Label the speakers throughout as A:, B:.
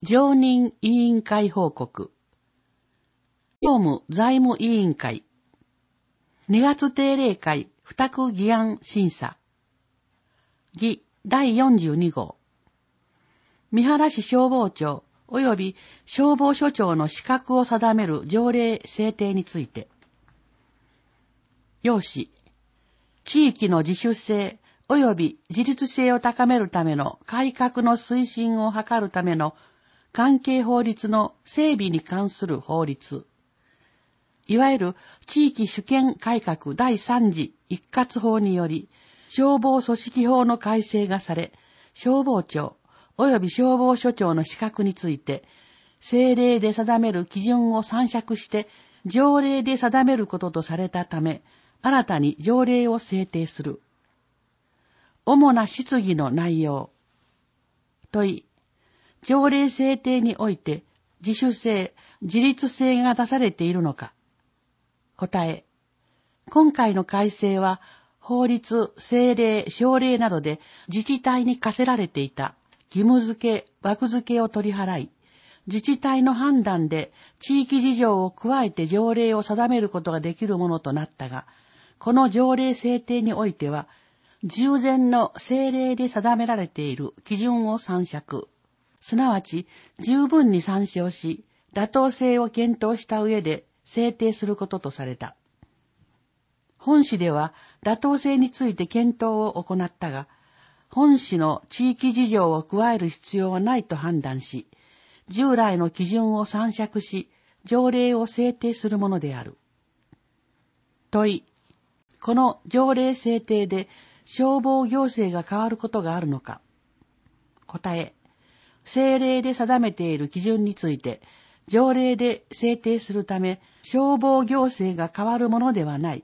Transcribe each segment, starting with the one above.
A: 常任委員会報告。業務財務委員会。2月定例会付託議案審査。議第42号。三原市消防庁及び消防署長の資格を定める条例制定について。要旨。地域の自主性及び自立性を高めるための改革の推進を図るための関係法律の整備に関する法律。いわゆる地域主権改革第3次一括法により、消防組織法の改正がされ、消防庁及び消防署長の資格について、政令で定める基準を参酌して条例で定めることとされたため、新たに条例を制定する。主な質疑の内容。問い。条例制定において自主性、自立性が出されているのか。答え。今回の改正は法律、政令、省令などで自治体に課せられていた義務付け、枠付けを取り払い、自治体の判断で地域事情を加えて条例を定めることができるものとなったが、この条例制定においては、従前の政令で定められている基準を参酌、すなわち十分に参照し、妥当性を検討した上で制定することとされた。本市では妥当性について検討を行ったが、本市の地域事情を加える必要はないと判断し、従来の基準を参酌し、条例を制定するものである。問い。この条例制定で消防行政が変わることがあるのか。答え。政令で定めている基準について、条例で制定するため、消防行政が変わるものではない。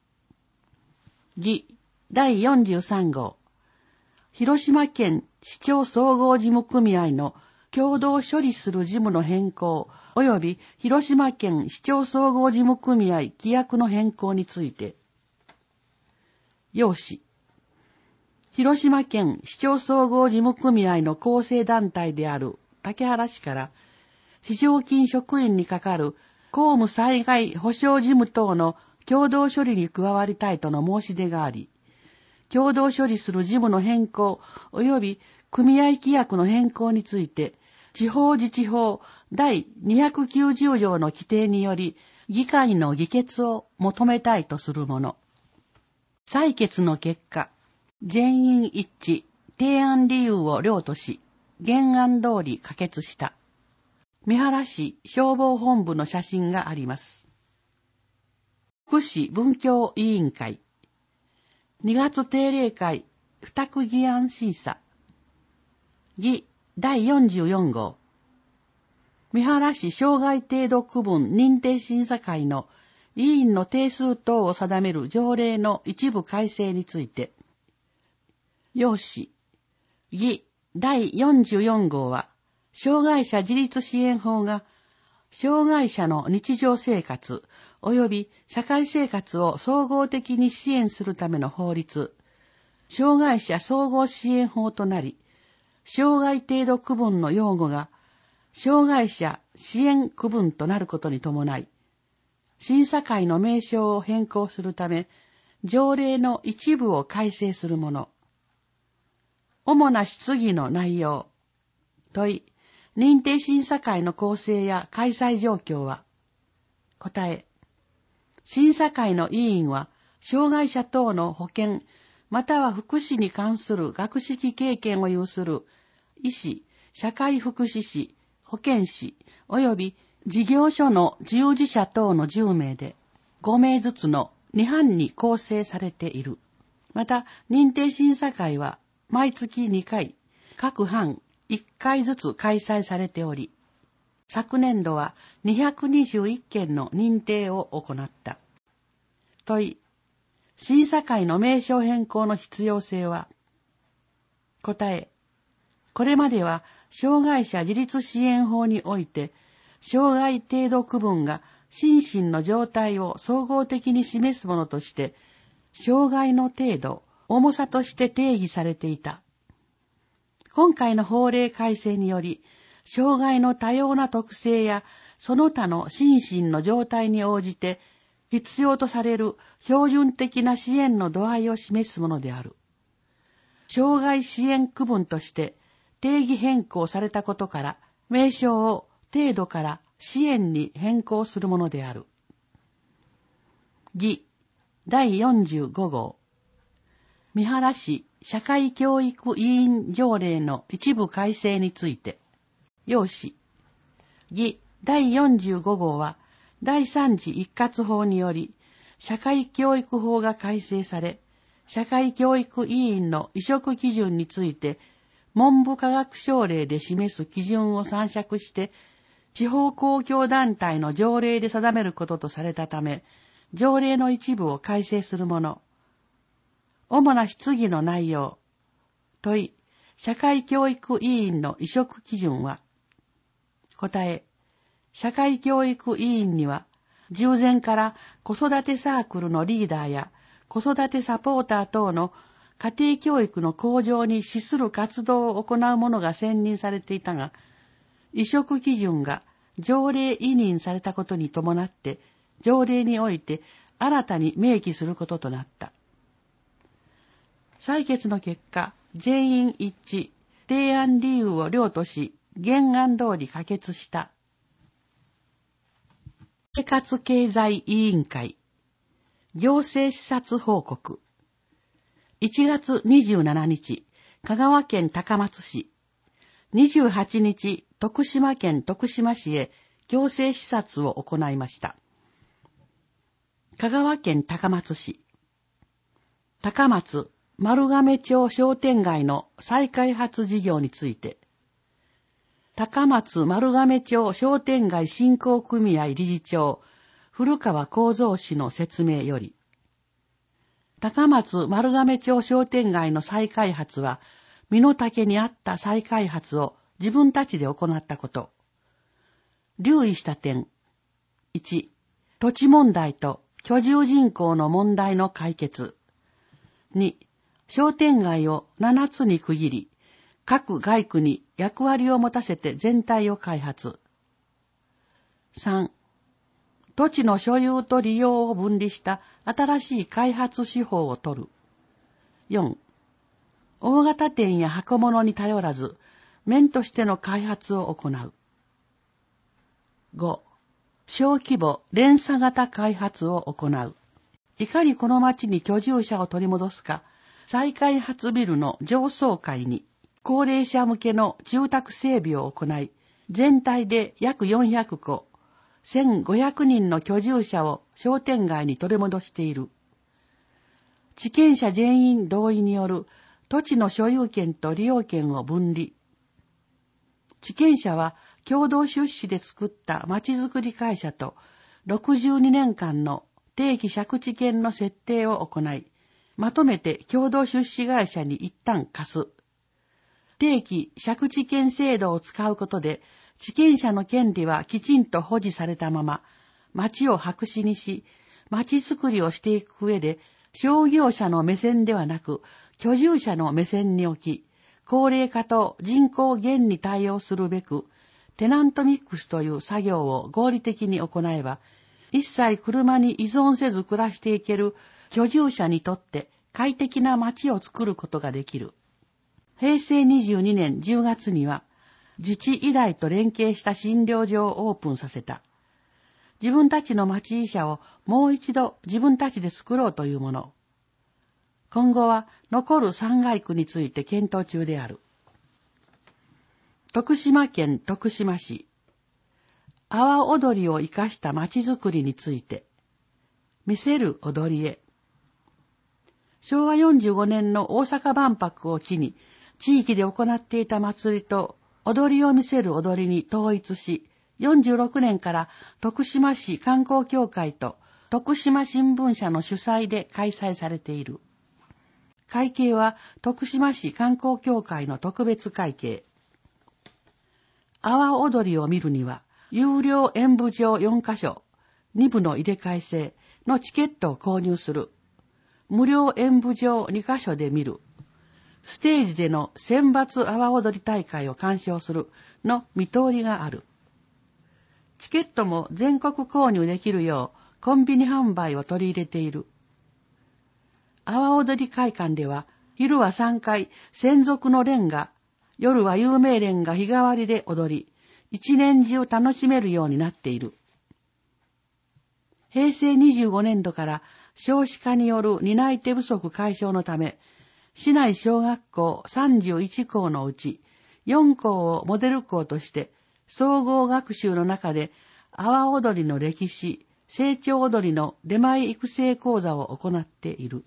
A: 議第43号。広島県市町総合事務組合の共同処理する事務の変更及び広島県市町総合事務組合規約の変更について。要旨。広島県市町総合事務組合の構成団体である竹原市から、非常勤職員に係る公務災害保障事務等の共同処理に加わりたいとの申し出があり、共同処理する事務の変更及び組合規約の変更について、地方自治法第290条の規定により、議会の議決を求めたいとするもの。採決の結果、全員一致、提案理由を了とし、原案通り可決した。三原市消防本部の写真があります。福祉文教委員会。2月定例会付託議案審査。議第44号。三原市障害程度区分認定審査会の委員の定数等を定める条例の一部改正について。要旨。議第44号は、障害者自立支援法が、障害者の日常生活及び社会生活を総合的に支援するための法律、障害者総合支援法となり、障害程度区分の用語が、障害者支援区分となることに伴い、審査会の名称を変更するため、条例の一部を改正するもの。主な質疑の内容。問い。認定審査会の構成や開催状況は。答え。審査会の委員は、障害者等の保健、または福祉に関する学識経験を有する医師、社会福祉士、保健師、及び事業所の従事者等の10名で、5名ずつの2班に構成されている。また、認定審査会は、毎月2回、各班1回ずつ開催されており、昨年度は221件の認定を行った。問い。審査会の名称変更の必要性は。答え。これまでは、障害者自立支援法において、障害程度区分が心身の状態を総合的に示すものとして、障害の程度、重さとして定義されていた。今回の法令改正により、 障害の多様な特性やその他の心身の状態に応じて必要とされる標準的な支援の度合いを示すものである。障害支援区分として定義変更されたことから、名称を程度から支援に変更するものである。議第45号。三原市社会教育委員条例の一部改正について。要旨。議第45号は、第3次一括法により、社会教育法が改正され、社会教育委員の委嘱基準について、文部科学省令で示す基準を参照して、地方公共団体の条例で定めることとされたため、条例の一部を改正するもの。主な質疑の内容。問い、社会教育委員の委嘱基準は。答え、社会教育委員には、従前から子育てサークルのリーダーや子育てサポーター等の家庭教育の向上に資する活動を行う者が選任されていたが、委嘱基準が条例委任されたことに伴って、条例において新たに明記することとなった。採決の結果、全員一致、提案理由を了とし、原案通り可決した。生活経済委員会、行政視察報告。1月27日、香川県高松市、28日、徳島県徳島市へ行政視察を行いました。香川県高松市、高松丸亀町商店街の再開発事業について、高松丸亀町商店街振興組合理事長、古川幸三氏の説明より、高松丸亀町商店街の再開発は、身の丈に合った再開発を自分たちで行ったこと。留意した点。1、土地問題と居住人口の問題の解決。2、商店街を7つに区切り、各街区に役割を持たせて全体を開発。3、土地の所有と利用を分離した新しい開発手法を取る。4、大型店や箱物に頼らず、面としての開発を行う。5、小規模連鎖型開発を行う。いかにこの町に居住者を取り戻すか、再開発ビルの上層階に高齢者向けの住宅整備を行い、全体で約400戸、1500人の居住者を商店街に取り戻している。地権者全員同意による土地の所有権と利用権を分離。地権者は共同出資で作った町づくり会社と62年間の定期借地権の設定を行い、まとめて共同出資会社に一旦貸す。定期借地権制度を使うことで、地権者の権利はきちんと保持されたまま、町を白紙にし、町づくりをしていく上で、商業者の目線ではなく、居住者の目線に置き、高齢化と人口減に対応するべく、テナントミックスという作業を合理的に行えば、一切車に依存せず暮らしていける居住者にとって快適な街を作ることができる。平成22年10月には、自治医大と連携した診療所をオープンさせた。自分たちの町医者をもう一度自分たちで作ろうというもの。今後は残る3街区について検討中である。徳島県徳島市、阿波踊りを生かした町づくりについて、見せる踊りへ。昭和45年の大阪万博を機に、地域で行っていた祭りと踊りを見せる踊りに統一し、46年から徳島市観光協会と徳島新聞社の主催で開催されている。会計は徳島市観光協会の特別会計。阿波踊りを見るには、有料演舞場4カ所、2部の入れ替え制のチケットを購入する。無料演舞場2カ所で見る。 ステージでの選抜阿波踊り大会を鑑賞するの見通りがある。チケットも全国購入できるようコンビニ販売を取り入れている。阿波踊り会館では昼は3回専属の連が、夜は有名連が日替わりで踊り、一年中楽しめるようになっている。平成25年度から少子化による担い手不足解消のため、市内小学校31校のうち4校をモデル校として総合学習の中で阿波踊りの歴史、成長踊りの出前育成講座を行っている。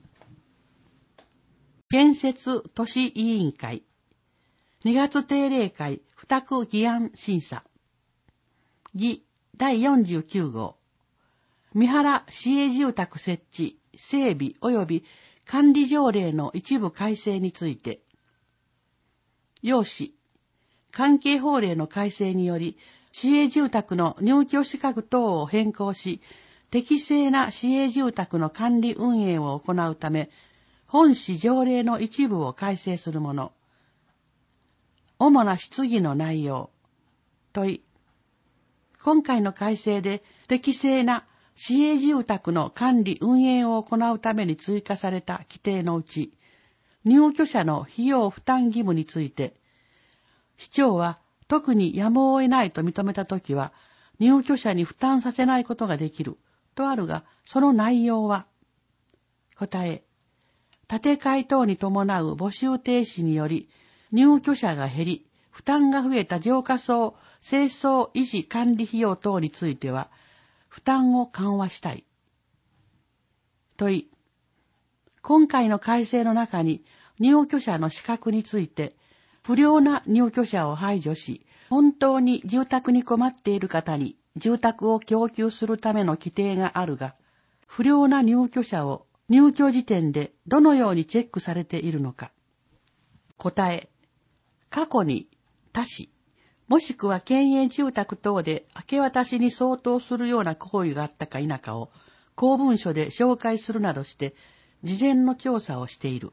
A: 建設都市委員会2月定例会付託議案審査議第49号三原市営住宅設置、整備及び管理条例の一部改正について、要旨、関係法令の改正により、市営住宅の入居資格等を変更し、適正な市営住宅の管理運営を行うため、本市条例の一部を改正するもの。主な質疑の内容。問い。今回の改正で適正な市営住宅の管理運営を行うために追加された規定のうち、入居者の費用負担義務について、市長は特にやむを得ないと認めたときは、入居者に負担させないことができる、とあるが、その内容は、答え、建て替え等に伴う募集停止により、入居者が減り、負担が増えた浄化槽、清掃維持管理費用等については、負担を緩和したい。問い。今回の改正の中に、入居者の資格について、不良な入居者を排除し、本当に住宅に困っている方に住宅を供給するための規定があるが、不良な入居者を入居時点でどのようにチェックされているのか。答え。過去に他市、もしくは県営住宅等で明け渡しに相当するような行為があったか否かを公文書で紹介するなどして事前の調査をしている。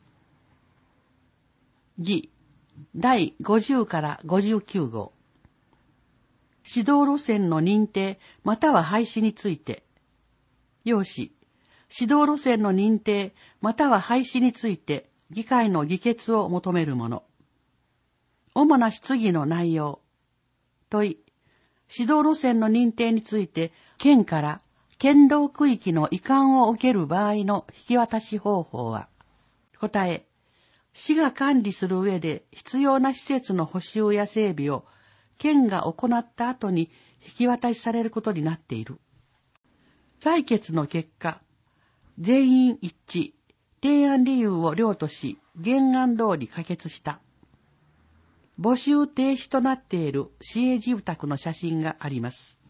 A: 議第50から59号指導路線の認定または廃止について、要旨、指導路線の認定または廃止について議会の議決を求めるもの。主な質疑の内容。問い。指導路線の認定について、県から県道区域の移管を受ける場合の引き渡し方法は。答え。市が管理する上で必要な施設の補修や整備を県が行った後に引き渡しされることになっている。採決の結果、全員一致、提案理由を了とし、原案通り可決した。募集停止となっている市営住宅の写真があります。